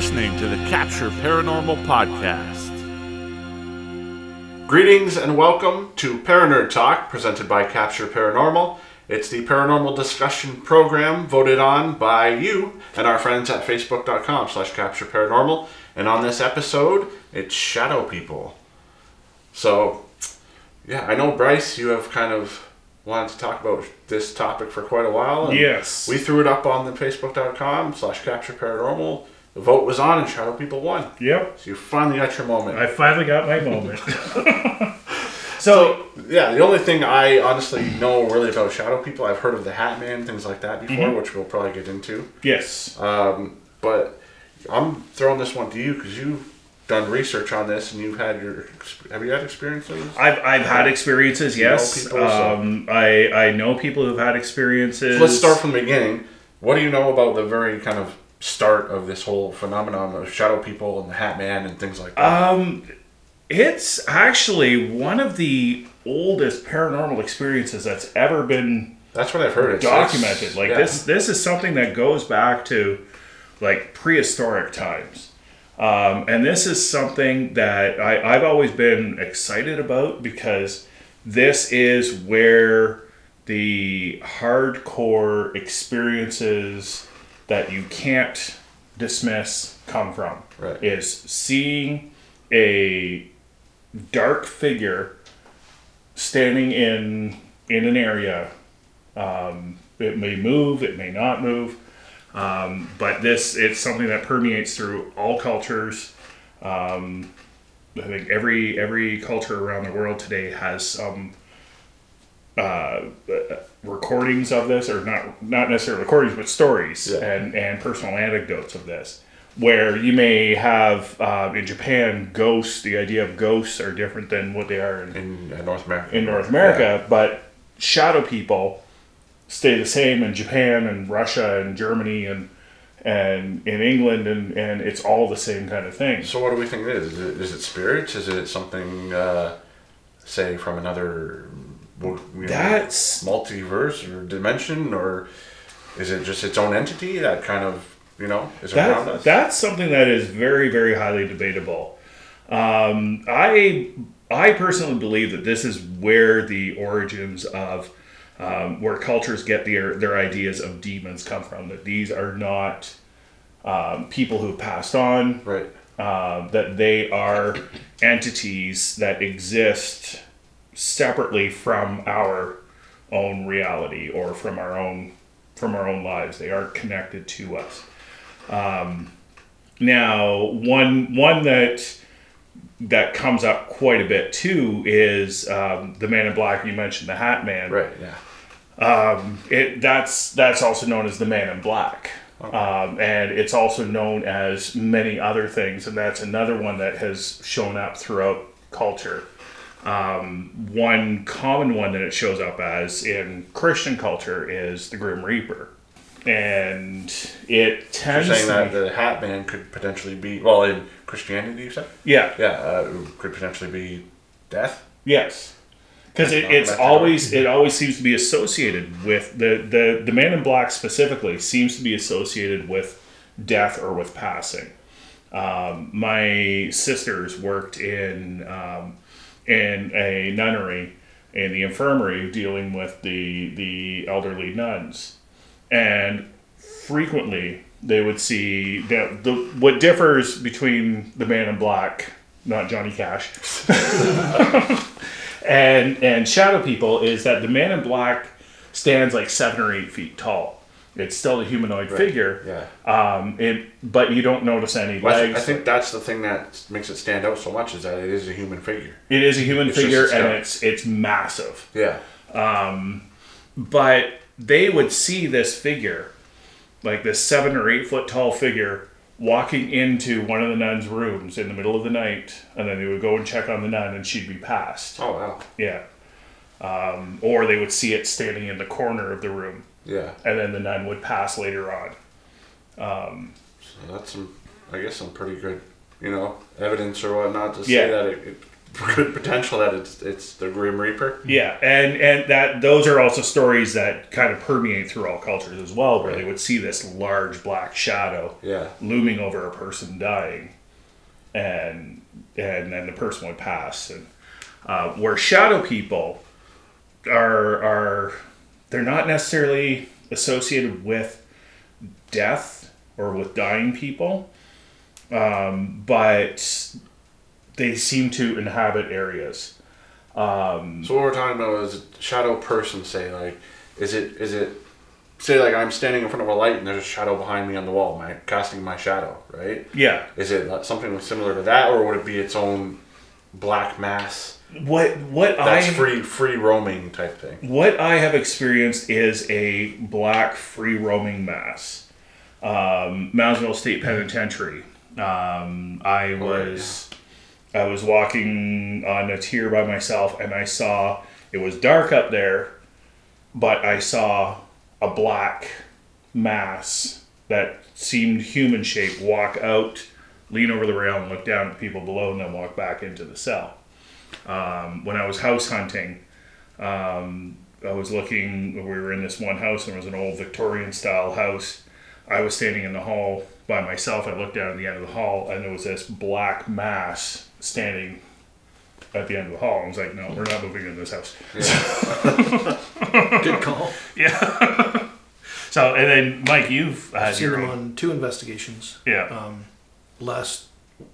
listening to the Capture Paranormal Podcast. Greetings and welcome to Paranerd Talk, presented by Capture Paranormal. It's the paranormal discussion program voted on by you and our friends at facebook.com/captureparanormal. And on this episode, it's Shadow People. So, yeah, I know, Bryce, you have kind of wanted to talk about this topic for quite a while. And yes. We threw it up on the facebook.com/captureparanormal. The vote was on and Shadow People won. Yep. So you finally got your moment. I finally got my moment. So, yeah, the only thing I honestly know really about Shadow People, I've heard of the Hat Man, things like that before, which we'll probably get into. Yes. But I'm throwing this one to you because you've done research on this and have you had experiences? I've had experiences, yes. Know people, I know people who've had experiences. So let's start from the beginning. What do you know about the very kind of start of this whole phenomenon of Shadow People and the Hat Man and things like that? It's actually one of the oldest paranormal experiences that's ever been That's what I've heard. documented. This is something that goes back to like prehistoric times. And this is something that I've always been excited about because this is where the hardcore experiences that you can't dismiss come from. Right. Is seeing a dark figure standing in an area. It may move, it may not move. But it's something that permeates through all cultures. I think every culture around the world today has some recordings of this, or not necessarily recordings, but stories and personal anecdotes of this. Where you may have in Japan, ghosts. The idea of ghosts are different than what they are in North America. In North America, but shadow people stay the same in Japan and Russia and Germany and in England, and it's all the same kind of thing. So what do we think it is? Is it spirits? Is it something, say, from another That's multiverse or dimension? Or is it just its own entity that kind of, is around us? That's something that is very, very highly debatable. I personally believe that this is where the origins of where cultures get their ideas of demons come from. That these are not people who passed on. Right. That they are entities that exist separately from our own reality or from our own lives. They aren't connected to us. Now, one that comes up quite a bit too is the Man in Black. You mentioned the Hat Man, Right. Yeah. That's also known as the Man in Black, and it's also known as many other things, and that's another one that has shown up throughout culture. One common one that it shows up as in Christian culture is the Grim Reaper. And it tends You're saying that the Hat Man could potentially be, well, in Christianity, you said? Yeah. Yeah, could potentially be death? Yes. Because it always seems to be associated with, the Man in Black specifically seems to be associated with death or with passing. My sisters worked in a nunnery, in the infirmary, dealing with the elderly nuns. And frequently they would see that what differs between the Man in Black, not Johnny Cash, and Shadow People is that the Man in Black stands like 7 or 8 feet tall. It's still a humanoid figure. Yeah. But you don't notice any legs. I think that's the thing that makes it stand out so much, is that it is a human figure. It is a human figure, and it's massive. Yeah. But they would see this figure, like this 7 or 8 foot tall figure, walking into one of the nuns' rooms in the middle of the night, and then they would go and check on the nun, and she'd be passed. Oh, wow. Yeah. Or they would see it standing in the corner of the room. Yeah. And then the nun would pass later on. So that's some pretty good, evidence or whatnot to say that good potential that it's the Grim Reaper. Yeah, and that those are also stories that kind of permeate through all cultures as well, where they would see this large black shadow looming over a person dying, and then the person would pass. And where shadow people are they're not necessarily associated with death or with dying people, but they seem to inhabit areas. So what we're talking about is shadow person. Say like, is it? Say like I'm standing in front of a light and there's a shadow behind me on the wall. Am I casting my shadow, right? Yeah. Is it something similar to that, or would it be its own black mass? What That's free roaming type thing. What I have experienced is a black free roaming mass. Moundsville State Penitentiary. I was walking on a tier by myself, and I saw, it was dark up there, but I saw a black mass that seemed human shaped walk out, lean over the rail and look down at the people below, and then walk back into the cell. When I was house hunting, I was looking, we were in this one house, and it was an old Victorian style house. I was standing in the hall by myself. I looked down at the end of the hall, and there was this black mass standing at the end of the hall. I was like, no, we're not moving in this house. Yeah. Good call. Yeah. So, and then Mike, you've had seen them on 2 investigations. Yeah. Last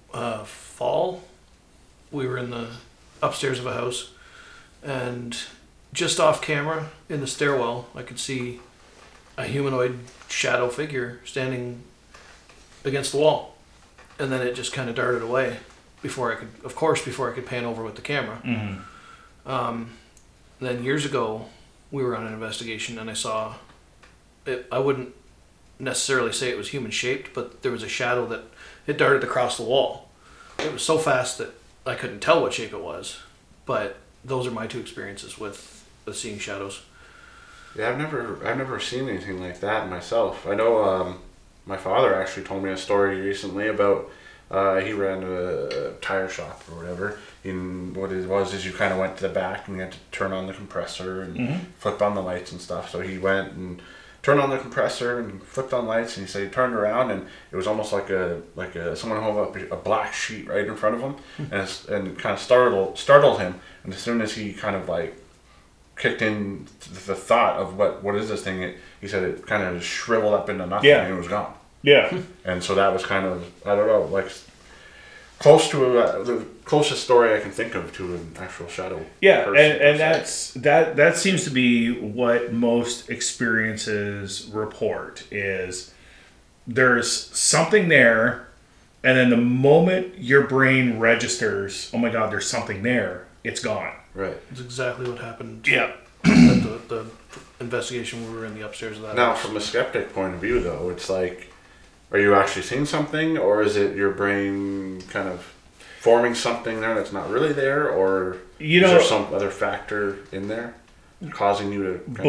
fall, we were in the upstairs of a house, and just off camera in the stairwell, I could see a humanoid shadow figure standing against the wall, and then it just kind of darted away before I could pan over with the camera. Mm-hmm. Then years ago, we were on an investigation, and I saw it. I wouldn't necessarily say it was human shaped, but there was a shadow that it darted across the wall. It was so fast that I couldn't tell what shape it was. But those are my 2 experiences with seeing shadows. Yeah, I've never seen anything like that myself. I know my father actually told me a story recently about he ran a tire shop or whatever. And what it was is you kind of went to the back and you had to turn on the compressor and flip on the lights and stuff. So he went and turned on the compressor and flipped on lights, and he said he turned around and it was almost like someone held up a black sheet right in front of him, and kind of startled him. And as soon as he kind of like kicked in the thought of what is this thing, he said it kind of just shriveled up into nothing and it was gone. Yeah. And so that was kind of, I don't know, like close to the closest story I can think of to an actual shadow. Yeah, and that seems to be what most experiences report is there's something there, and then the moment your brain registers, oh my God, there's something there, it's gone. Right. It's exactly what happened. Yeah. At the investigation when we were in the upstairs of that Now, house. from a skeptic point of view, though, it's like, are you actually seeing something, or is it your brain kind of forming something there that's not really there, or is there some other factor in there causing you to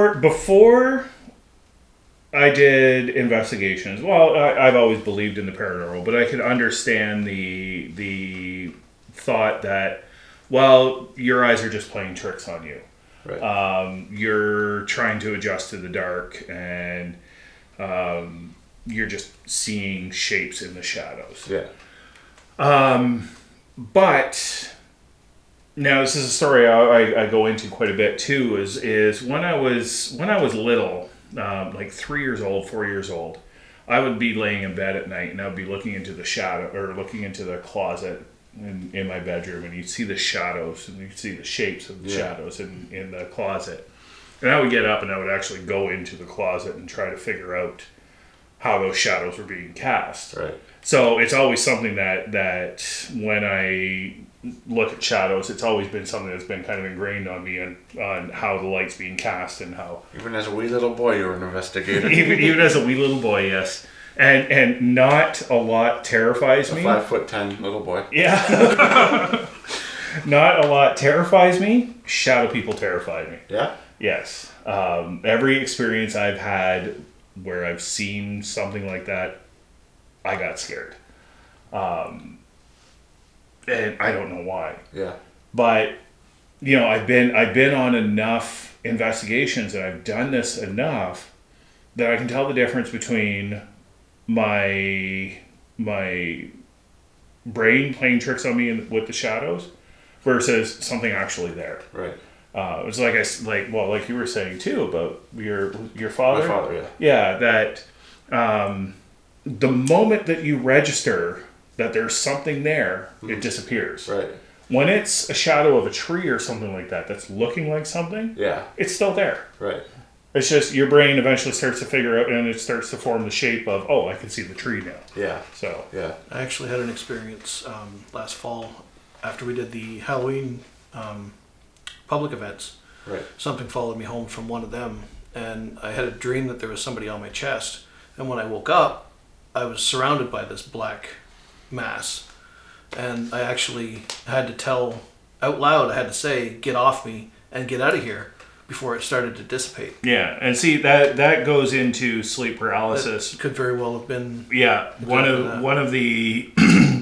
before I did investigations, well, I've always believed in the paranormal, but I could understand the thought that, well, your eyes are just playing tricks on you. Right. You're trying to adjust to the dark, and you're just seeing shapes in the shadows. Yeah. But now this is a story I go into quite a bit too. Is when I was little, like 3 years old, 4 years old, I would be laying in bed at night, and I would be looking into the shadow, or looking into the closet in my bedroom, and you'd see the shadows, and you'd see the shapes of the shadows in the closet. And I would get up and I would actually go into the closet and try to figure out how those shadows were being cast. Right. So it's always something that when I look at shadows, it's always been something that's been kind of ingrained on me, on how the light's being cast and how. Even as a wee little boy, you were an investigator. even as a wee little boy, yes. And not a lot terrifies me. 5'10" little boy. Yeah. Not a lot terrifies me. Shadow people terrify me. Yeah? Yes. Every experience I've had where I've seen something like that, I got scared. and I don't know why. Yeah. But I've been on enough investigations and I've done this enough that I can tell the difference between my brain playing tricks on me with the shadows versus something actually there. Right. It's like you were saying too about your father. My father, yeah. Yeah, that the moment that you register that there's something there, it disappears. Right. When it's a shadow of a tree or something like that that's looking like something, Yeah. it's still there. Right. It's just your brain eventually starts to figure out and it starts to form the shape of, I can see the tree now. Yeah. So, Yeah. I actually had an experience last fall after we did the Halloween public events. Right. Something followed me home from one of them, and I had a dream that there was somebody on my chest. And when I woke up, I was surrounded by this black mass. And I actually had to tell out loud, I had to say, get off me and get out of here before it started to dissipate. yeah. And see, that goes into sleep paralysis. That could very well have been. Yeah, one of the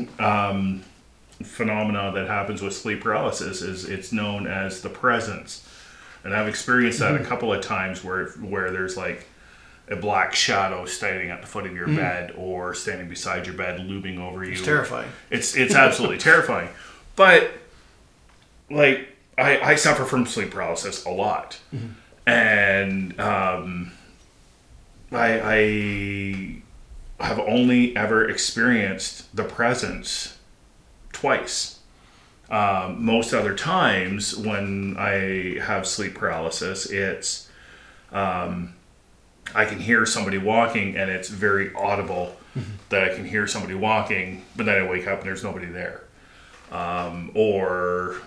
phenomena that happens with sleep paralysis is it's known as the presence, and I've experienced that a couple of times where there's like a black shadow standing at the foot of your bed or standing beside your bed, looming over you. It's terrifying. It's absolutely terrifying, but like I suffer from sleep paralysis a lot, and I have only ever experienced the presence twice. Most other times when I have sleep paralysis, it's I can hear somebody walking and it's very audible that I can hear somebody walking, but then I wake up and there's nobody there. Or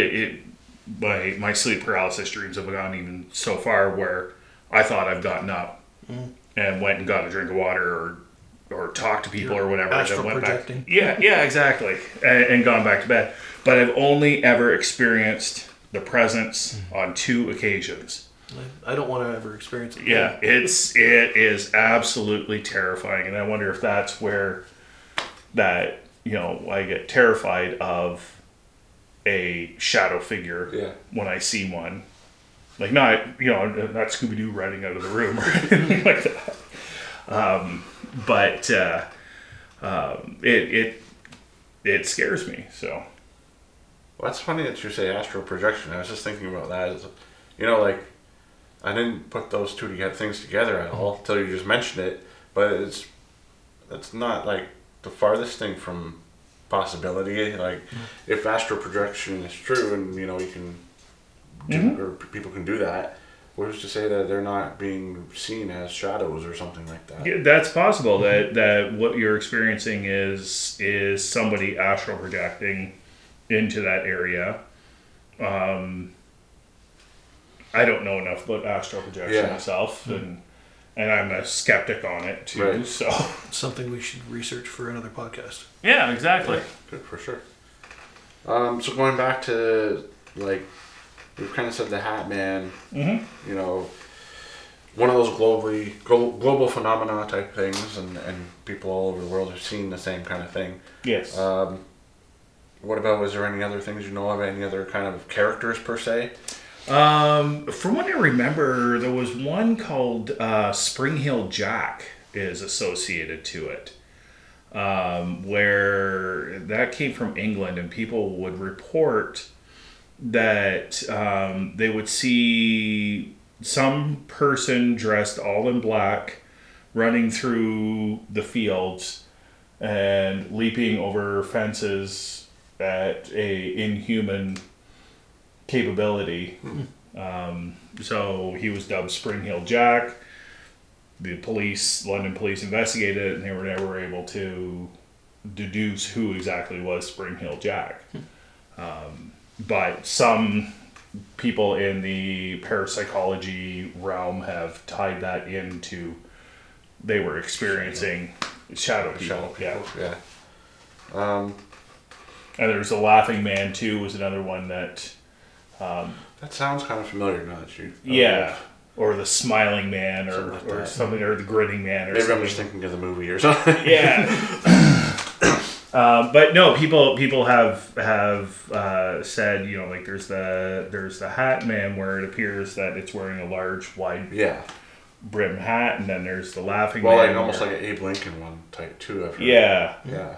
my sleep paralysis dreams have gone even so far where I thought I've gotten up and went and got a drink of water or talked to people or whatever. Astral and then went projecting. back. Yeah, exactly. And gone back to bed. But I've only ever experienced the presence on 2 occasions. I don't want to ever experience it. Yeah, it is absolutely terrifying, and I wonder if that's where that I get terrified of a shadow figure when I see one, like not Scooby Doo riding out of the room or anything like that. But it scares me. So. Well, that's funny that you say astral projection. I was just thinking about that. Like, I didn't put those two things together at all until you just mentioned it. But it's not like the farthest thing from possibility. Like, if astral projection is true, and you can do, or people can do that, who's to say that they're not being seen as shadows or something like that? Yeah, that's possible. That what you're experiencing is somebody astral projecting into that area. I don't know enough about astral projection myself, and I'm a skeptic on it too. Right. So It's something we should research for another podcast. yeah, exactly. Good, for sure. So going back to, like, we've kind of said the Hat Man, one of those global phenomena type things, and people all over the world have seen the same kind of thing. Yes. What about, was there any other things you know of, any other kind of characters per se? From what I remember, there was one called Spring Hill Jack is associated to it, where that came from England, and people would report that they would see some person dressed all in black running through the fields and leaping over fences at a inhuman capability. So he was dubbed Spring Hill Jack. The London police investigated it, and they were never able to deduce who exactly was Spring Hill Jack. But some people in the parapsychology realm have tied that into they were experiencing shadow people. Yeah. And there's a Laughing Man too, was another one that. That sounds kind of familiar now that you. Or the Smiling Man, or something, or the Grinning Man, or maybe something. I'm just thinking of the movie or something. Yeah. But no, people have said, you know, like there's the hat man where it appears that it's wearing a large wide Yeah. brim hat, and then there's the laughing Well, man. like almost where- like an Abe Lincoln one type too. I've heard. yeah. Yeah.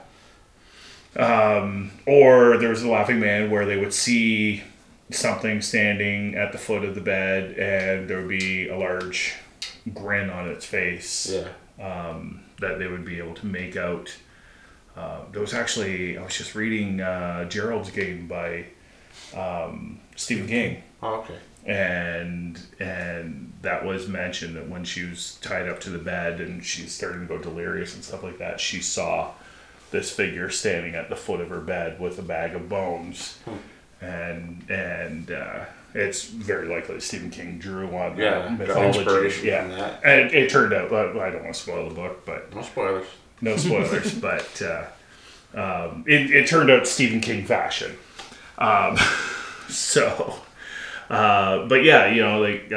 Or there was the laughing man where they would see something standing at the foot of the bed, and there would be a large grin on its face. Yeah. That they would be able to make out. There was actually, I was just reading Gerald's Game by Stephen King, Oh, okay. and that was mentioned that when she was tied up to the bed and she's starting to go delirious and stuff like that, she saw this figure standing at the foot of her bed with a bag of bones, and it's very likely that Stephen King drew on Yeah. that Got mythology. inspiration Yeah, from that. and it turned out. Well, I don't want to spoil the book, but No spoilers. no spoilers, but it turned out Stephen King fashion. But yeah, you know, like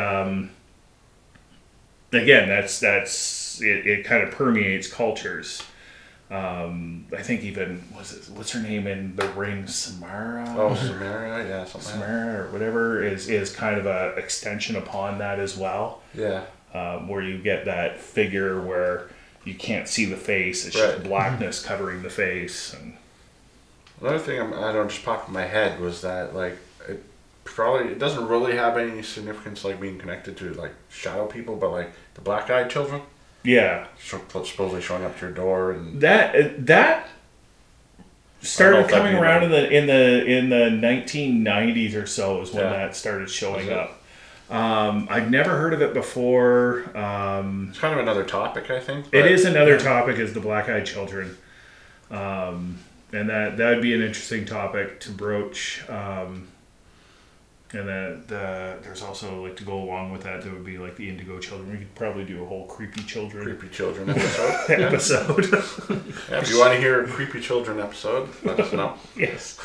again, that's it kind of permeates cultures. I think even what's her name in The Ring, Samara? Oh, Samaria, yeah, something like that. Samara or whatever is kind of a extension upon that as well. Yeah. Where you get that figure where you can't see the face; it's Right. just blackness covering the face. And Another thing I don't just popped in my head was that like it doesn't really have any significance like being connected to like shadow people, but like the black-eyed children yeah, supposedly showing up to your door and that I don't know started if that'd coming be around like- in the 1990s or so is when Yeah. that started showing Was it? up. I'd never heard of it before. it's kind of another topic, I think. It but- is another topic, is the black-eyed children, and that would be an interesting topic to broach. And then there's also, like, to go along with that, there would be like the indigo children. We could probably do a whole creepy children creepy children episode. episode. Yeah, if you want to hear a creepy children episode, let us know. Yes.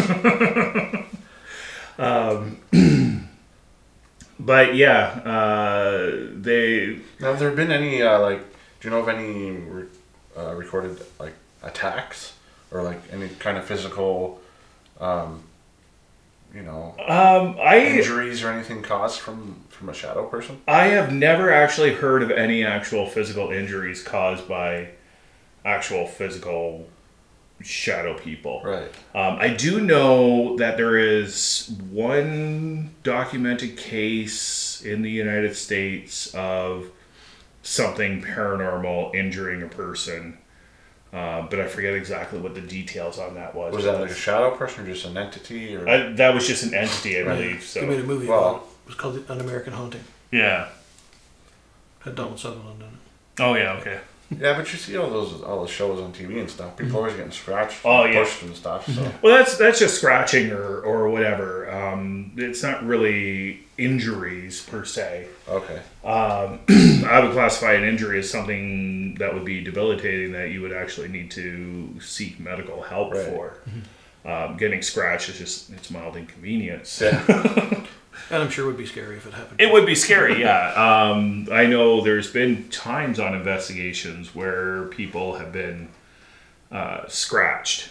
But yeah, they. Now, have there been any do you know of any recorded like attacks or like any kind of physical, injuries or anything caused from a shadow person? I have never actually heard of any actual physical injuries caused by actual physical shadow people. Right. I do know that there is one documented case in the United States of something paranormal injuring a person, but I forget exactly what the details on that was. Was that like a shadow person or just an entity? Or That was just an entity, I believe. They made a So movie Well- about it. It was called An American Haunting. yeah. Had Donald Sutherland in it. Oh yeah. Okay. Yeah, but you see all those shows on TV and stuff. People always getting scratched, Oh, and yeah. pushed and stuff. So Well, that's just scratching or whatever. It's not really injuries per se. okay, I would classify an injury as something that would be debilitating that you would actually need to seek medical help Right. for. Getting scratched is just, it's mild inconvenience. yeah, And I'm sure it would be scary if it happened. It would be scary, yeah. I know there's been times on investigations where people have been scratched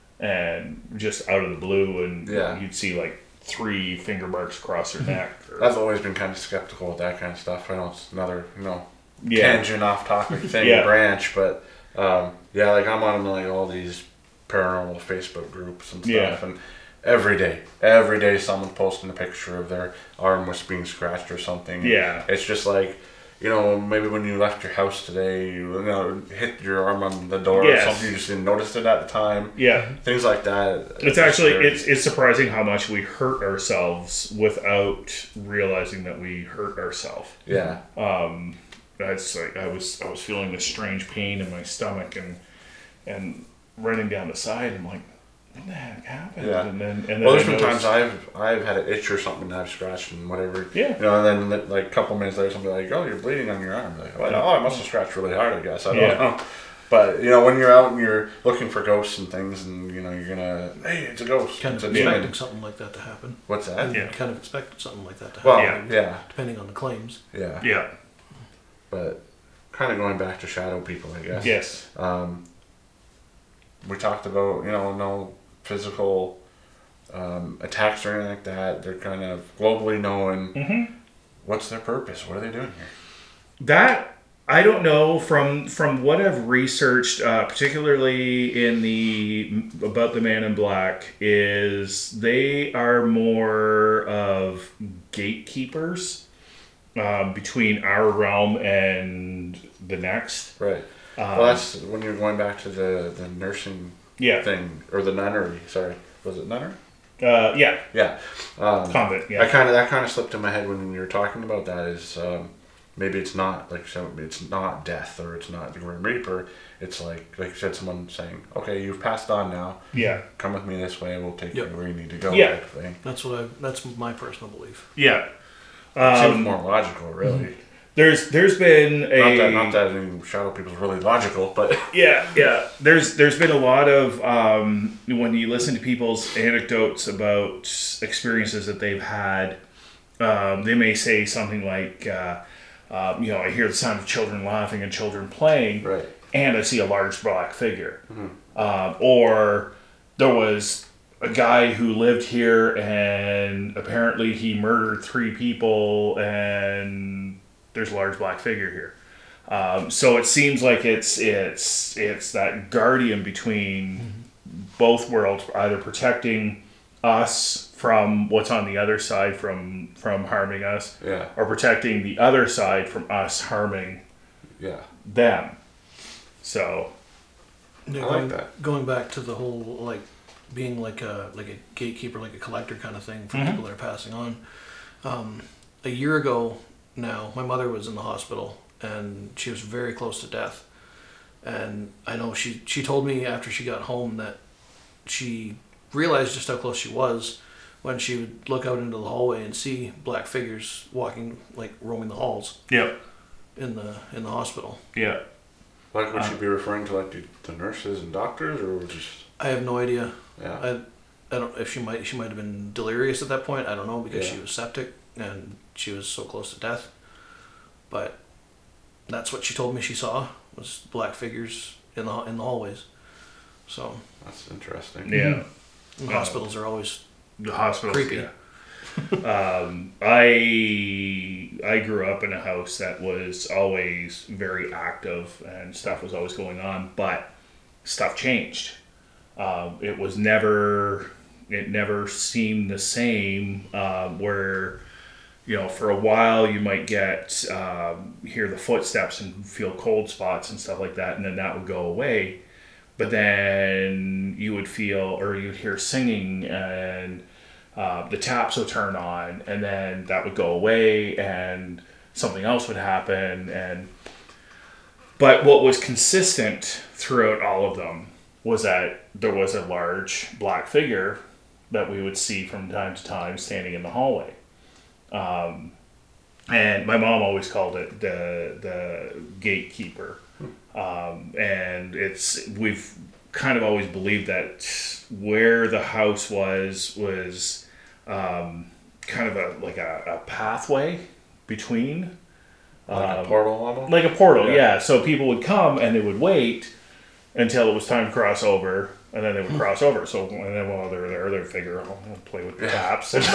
and just out of the blue, and Yeah. you'd see like 3 finger marks across their neck. Or, I've always been kind of skeptical with that kind of stuff. I know it's another yeah. tangent off topic thing Yeah. branch, but yeah, like I'm on like all these paranormal Facebook groups and stuff, Yeah. and every day someone's posting a picture of their arm was being scratched or something. Yeah. It's just like, maybe when you left your house today, you hit your arm on the door Yes. or something, you just didn't notice it at the time. Yeah. Things like that. It's actually scary. it's surprising how much we hurt ourselves without realizing that we hurt ourselves. Yeah. That's like I was feeling this strange pain in my stomach and running down the side. I'm like, what the heck happened? Yeah. And then Well, I there's been times noticed- I've had an itch or something that I've scratched and whatever. Yeah. And then like a couple minutes later, somebody like, "Oh, you're bleeding on your arm." Like, oh, I must have scratched really hard, I guess. I don't Yeah. know. But when you're out and you're looking for ghosts and things, and you're gonna, hey, it's a ghost. Kind It's of a demon. expecting something like that to happen. What's that? Yeah. Kind of expected something like that to Well, happen. yeah, Depending on the claims. yeah. Yeah. But kind of going back to shadow people, I guess. Yes. we talked about, no physical attacks or anything like that. They're kind of globally known. Mm-hmm. What's their purpose? What are they doing here? That I don't know from what I've researched, particularly about the Man in Black, is they are more of gatekeepers between our realm and the next. Right. Well, that's when you're going back to the nursing thing, or the nunnery. Sorry, was it nunnery? Yeah. Yeah. Convent. Yeah. That kind of slipped in my head when you were talking about that. Is maybe it's not it's not death, or it's not the Grim Reaper. It's like you said, someone saying, "Okay, you've passed on now. Yeah. Come with me this way. We'll take you where you need to go." Yeah. Type of thing. That's my personal belief. Yeah. Seems more logical, really. There's been Not that any Shadow People's really logical, but yeah. There's been a lot of when you listen to people's anecdotes about experiences that they've had, they may say something like, I hear the sound of children laughing and children playing, right. and I see a large black figure, or there was a guy who lived here and apparently he murdered 3 people and there's a large black figure here. So it seems like it's that guardian between both worlds, either protecting us from what's on the other side from harming us, or protecting the other side from us harming them. So I like that. Going back to the whole being like a gatekeeper, like a collector kind of thing for people that are passing on. A year ago now, my mother was in the hospital and she was very close to death. And I know she told me after she got home that she realized just how close she was when she would look out into the hallway and see black figures walking, roaming the halls. Yep. In the hospital. Yeah. Would she be referring to the nurses and doctors, or just? I have no idea. Yeah. I don't. If she might have been delirious at that point. I don't know, because she was septic and she was so close to death. But that's what she told me she saw, was black figures in the hallways. So that's interesting. Yeah. And hospitals are always creepy. Yeah. I grew up in a house that was always very active and stuff was always going on, but stuff changed. It never seemed the same, where, for a while you might hear the footsteps and feel cold spots and stuff like that, and then that would go away. But then you would you'd hear singing, and the taps would turn on, and then that would go away and something else would happen. But what was consistent throughout all of them was that there was a large black figure that we would see from time to time standing in the hallway. And my mom always called it the gatekeeper. And we've kind of always believed that where the house was kind of a pathway between. Like a portal almost? Like a portal, yeah. So people would come and they would wait until it was time to cross over, and then they would cross over. So, and then while they're there, they'd figure, play with the taps. I'm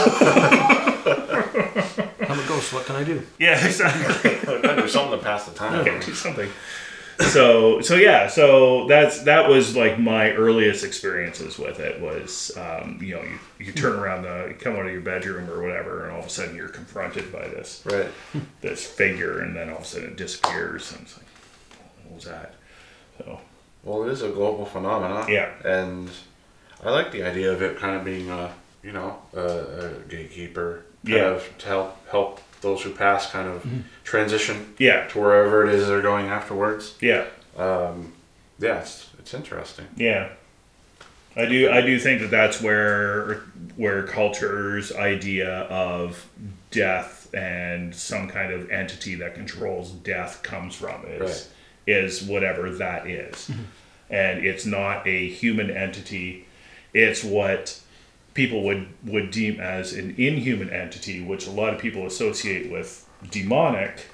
a ghost, what can I do? Yeah, exactly. Do something to pass the time. Yeah, do something. So that was like my earliest experiences with it was, you turn around you come out of your bedroom or whatever, and all of a sudden you're confronted by this figure, and then all of a sudden it disappears, and it's like, what was that? So. Well, it is a global phenomenon. Yeah. And I like the idea of it kind of being a gatekeeper, kind of to help those who pass kind of transition to wherever it is they're going afterwards. Yeah. It's interesting. Yeah. I do think that that's where culture's idea of death and some kind of entity that controls death comes from is whatever that is. And it's not a human entity. It's what people would deem as an inhuman entity, which a lot of people associate with demonic,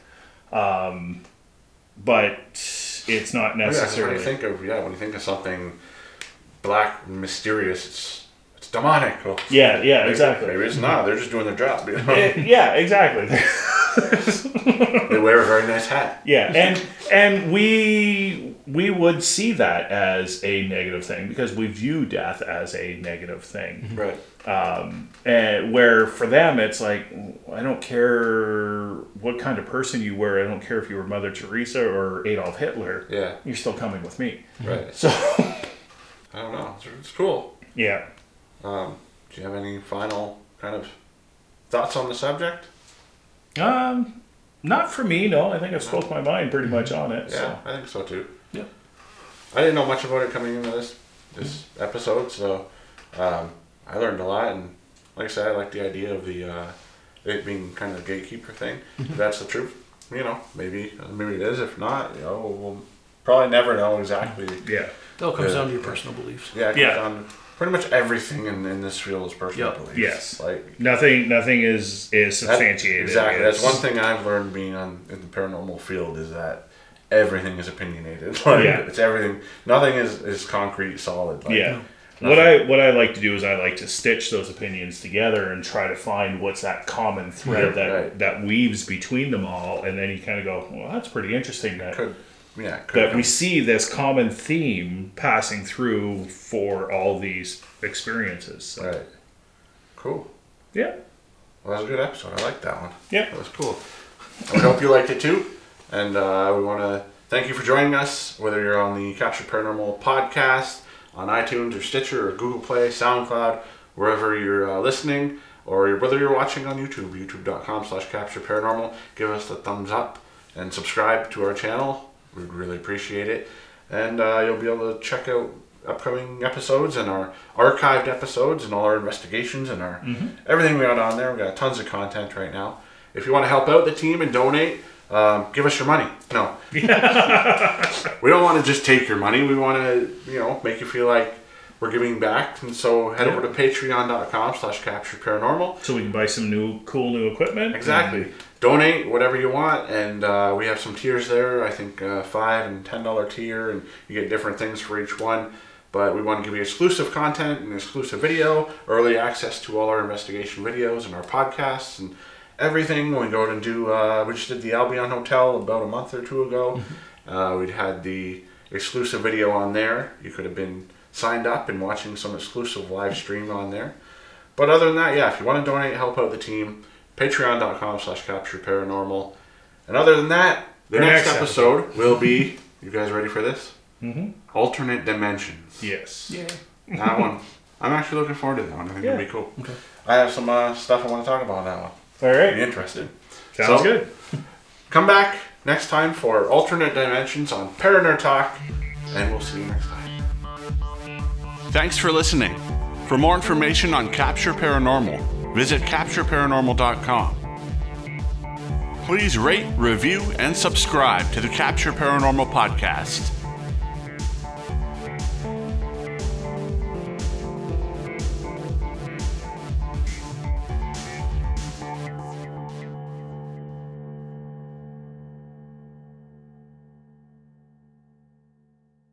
but it's not necessarily. When you think of something black and mysterious. It's demonic. Well, Yeah, maybe, exactly. Maybe it's not. They're just doing their job. You know? Yeah, exactly. They wear a very nice hat. Yeah, and we would see that as a negative thing because we view death as a negative thing. Right. And where for them it's like, I don't care what kind of person you were. I don't care if you were Mother Teresa or Adolf Hitler. Yeah. You're still coming with me. Right. So I don't know. It's cool. yeah. Do you have any final kind of thoughts on the subject? Not for me, no. I think I've spoke my mind pretty much on it. Yeah, So. I think so too. Yeah. I didn't know much about it coming into this episode, so I learned a lot. And like I said, I like the idea of the it being kind of a gatekeeper thing. If that's the truth, you know, maybe it is. If not, you know, we'll probably never know exactly. Yeah. It all comes down to your personal beliefs. Yeah, it comes Yeah. down to pretty much everything in this field is personal Yep. beliefs. Yes. Like Nothing is substantiated. exactly. That's It's- one thing I've learned being in the paranormal field is that everything is opinionated. Like, Yeah. it's everything. Nothing is concrete, solid. Like, Yeah. nothing. What I like to do is I like to stitch those opinions together and try to find what's that common thread Yeah, right. that weaves between them all, and then you kind of go, well, that's pretty interesting that Could that we see this common theme passing through for all these experiences. So, right. Cool. yeah, Well, that was a good episode. I liked that one. Yeah. That was cool. I hope you liked it too. And we want to thank you for joining us, whether you're on the Capture Paranormal podcast, on iTunes or Stitcher or Google Play, SoundCloud, wherever you're listening, or whether you're watching on YouTube, youtube.com/Capture Paranormal. Give us the thumbs up and subscribe to our channel. We'd really appreciate it. And you'll be able to check out upcoming episodes and our archived episodes and all our investigations and our everything we got on there. We got tons of content right now. If you want to help out the team and donate, give us your money. No. We don't want to just take your money. We want to, make you feel like we're giving back. And so head over to patreon.com/Capture Paranormal. so we can buy some cool new equipment. Exactly. Donate whatever you want, and we have some tiers there. I think $5 and $10 tier, and you get different things for each one. But we want to give you exclusive content and exclusive video, early access to all our investigation videos and our podcasts and everything. When we go and do, we just did the Albion Hotel about a month or two ago. We'd had the exclusive video on there. You could have been signed up and watching some exclusive live stream on there. But other than that, yeah, if you want to donate, help out the team, patreon.com/Capture Paranormal. And other than that, the next episode will be, you guys ready for this? Alternate Dimensions. Yes. Yeah. That one, I'm actually looking forward to that one. I think it'll be cool. Okay. I have some stuff I want to talk about on that one. All Be right. interested. Sounds So, good. Come back next time for Alternate Dimensions on Paranormal Talk, and we'll see you next time. Thanks for listening. For more information on Capture Paranormal, visit CaptureParanormal.com. Please rate, review, and subscribe to the Capture Paranormal podcast.